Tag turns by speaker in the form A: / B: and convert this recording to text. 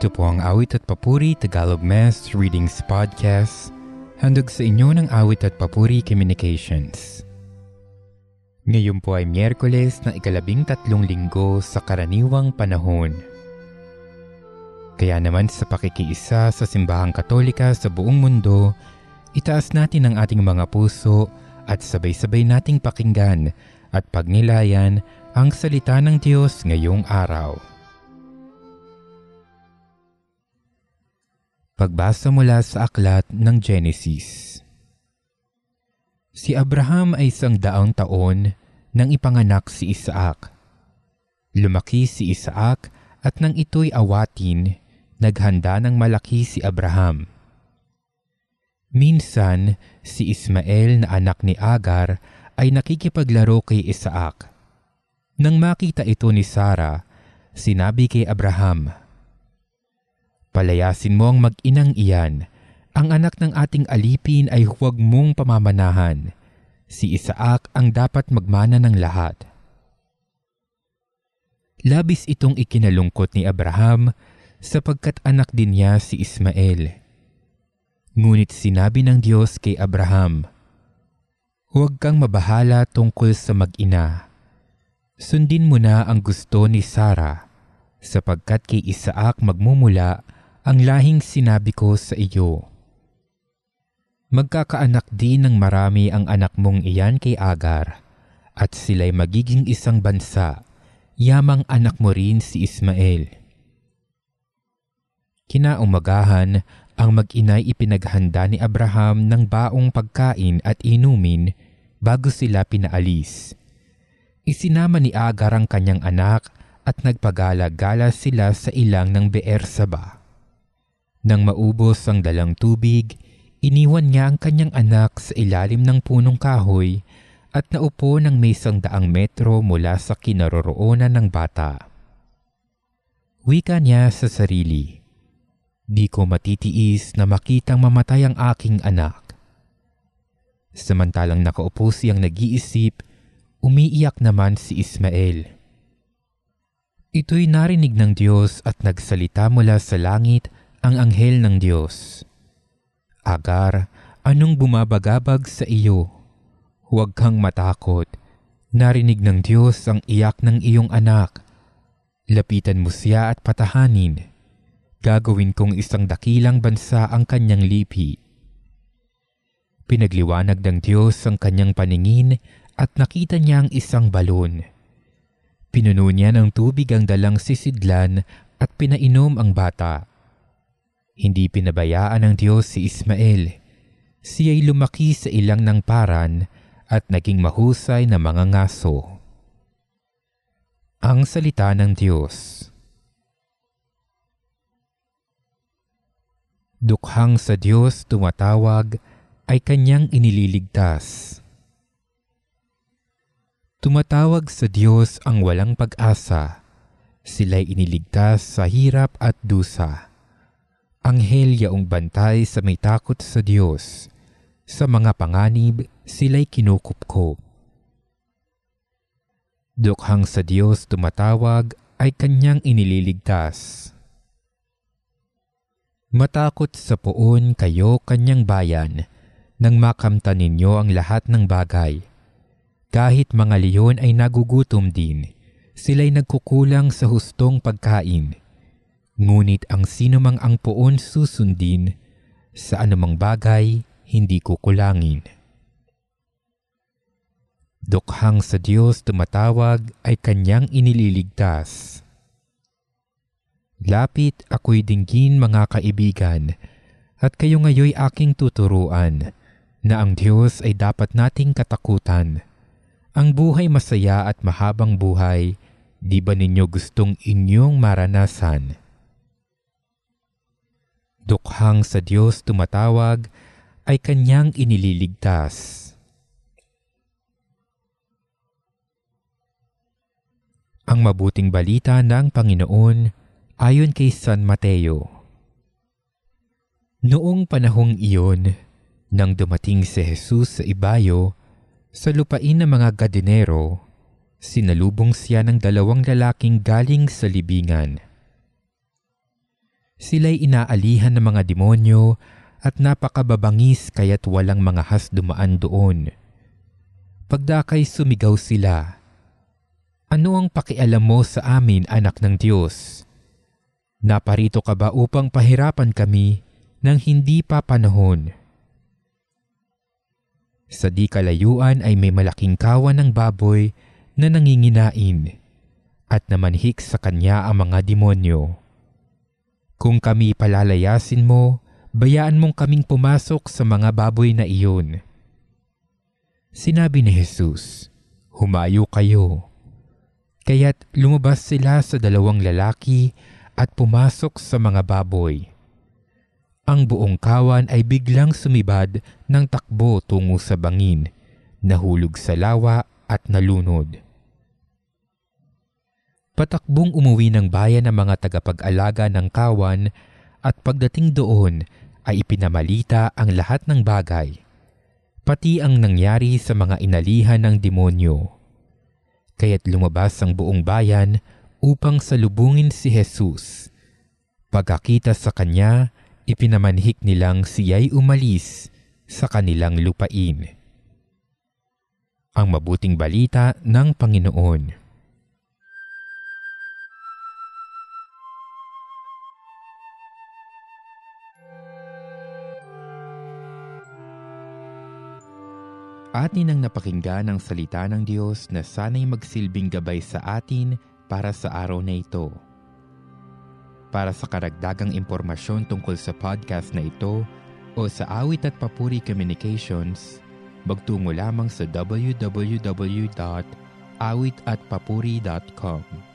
A: Ito po ang Awit at Papuri Tagalog Mass Readings Podcast, handog sa inyo ng Awit at Papuri Communications. Ngayon po ay Miyerkules na 13 linggo sa karaniwang panahon. Kaya naman sa pakikiisa sa Simbahang Katolika sa buong mundo, itaas natin ang ating mga puso at sabay-sabay nating pakinggan at pagnilayan ang salita ng Diyos ngayong araw. Pagbasa mula sa aklat ng Genesis. Si Abraham ay 100 taon nang ipanganak si Isaac. Lumaki si Isaac at nang ito'y awatin, naghanda ng malaki si Abraham. Minsan, si Ismael na anak ni Agar ay nakikipaglaro kay Isaac. Nang makita ito ni Sarah, sinabi kay Abraham, "Palayasin mo ang mag-inang iyan. Ang anak ng ating alipin ay huwag mong pamamanahan. Si Isaac ang dapat magmana ng lahat." Labis itong ikinalungkot ni Abraham sapagkat anak din niya si Ismael. Ngunit sinabi ng Diyos kay Abraham, "Huwag kang mabahala tungkol sa mag-ina. Sundin mo na ang gusto ni Sarah, sapagkat kay Isaac magmumula ang lahing sinabi ko sa iyo. Magkakaanak din ng marami ang anak mong iyan kay Agar, at sila'y magiging isang bansa, yamang anak mo rin si Ismael." Kinaumagahan, ang mag-inay ipinaghanda ni Abraham ng baong pagkain at inumin bago sila pinaalis. Isinama ni Agar ang kanyang anak at nagpagala-gala sila sa ilang ng Beerseba. Nang maubos ang dalang tubig, iniwan niya ang kanyang anak sa ilalim ng punong kahoy at naupo ng may 100 metro mula sa kinaroroonan ng bata. Wika niya sa sarili, "Di ko matitiis na makitang mamatay ang aking anak." Samantalang nakaupo siyang nag-iisip, umiiyak naman si Ismael. Ito'y narinig ng Diyos at nagsalita mula sa langit ang anghel ng Diyos. "Agar, anong bumabagabag sa iyo? Huwag kang matakot. Narinig ng Diyos ang iyak ng iyong anak. Lapitan mo siya at patahanin. Gagawin kong isang dakilang bansa ang kanyang lipi." Pinagliwanag ng Diyos ang kanyang paningin at nakita niya ang isang balon. Pinuno niya ng tubig ang dalang sisidlan at pinainom ang bata. Hindi pinabayaan ng Diyos si Ismael. Siya'y lumaki sa ilang ng paran at naging mahusay na mga ngaso. Ang salita ng Diyos. Dukhang sa Diyos tumatawag ay kanyang inililigtas. Tumatawag sa Diyos ang walang pag-asa. Sila'y iniligtas sa hirap at dusa. Anghel yaong bantay sa may takot sa Diyos. Sa mga panganib, sila'y kinukupkop. Dukhang sa Diyos tumatawag ay kanyang inililigtas. Matakot sa poon kayo kanyang bayan, nang makamtan ninyo ang lahat ng bagay. Kahit mga leon ay nagugutom din, sila'y nagkukulang sa hustong pagkain. Ngunit ang sinumang ang poon susundin, sa anumang bagay hindi kukulangin. Dukhang sa Diyos tumatawag ay kanyang inililigtas. Lapit ako'y dinggin mga kaibigan, at kayo ngayoy aking tuturuan, na ang Diyos ay dapat nating katakutan. Ang buhay masaya at mahabang buhay, di ba ninyo gustong inyong maranasan? Dukhang sa Diyos tumatawag ay kanyang inililigtas. Ang mabuting balita ng Panginoon ayon kay San Mateo. Noong panahong iyon, nang dumating si Jesus sa ibayo, sa lupain ng mga Gadareno, sinalubong siya ng 2 lalaking galing sa libingan. Sila'y inaalihan ng mga demonyo at napakababangis kaya't walang mga has dumaan doon. Pagdakay sumigaw sila, "Ano ang pakialam mo sa amin, anak ng Diyos? Naparito ka ba upang pahirapan kami nang hindi pa panahon?" Sa di kalayuan ay may malaking kawan ng baboy na nanginginain at namanhik sa kanya ang mga demonyo. "Kung kami palalayasin mo, bayaan mong kaming pumasok sa mga baboy na iyon." Sinabi ni Jesus, "Humayo kayo." Kaya't lumabas sila sa dalawang lalaki at pumasok sa mga baboy. Ang buong kawan ay biglang sumibad ng takbo tungo sa bangin, nahulog sa lawa at nalunod. Patakbong umuwi ng bayan ang mga tagapag-alaga ng kawan at pagdating doon ay ipinamalita ang lahat ng bagay, pati ang nangyari sa mga inalihan ng demonyo. Kaya't lumabas ang buong bayan upang salubungin si Jesus. Pagkakita sa kanya, ipinamanhik nilang siya'y umalis sa kanilang lupain. Ang mabuting balita ng Panginoon. Atin ang napakinggan ang salita ng Diyos na sana'y magsilbing gabay sa atin para sa araw na ito. Para sa karagdagang impormasyon tungkol sa podcast na ito o sa Awit at Papuri Communications, magtungo lamang sa www.awitatpapuri.com.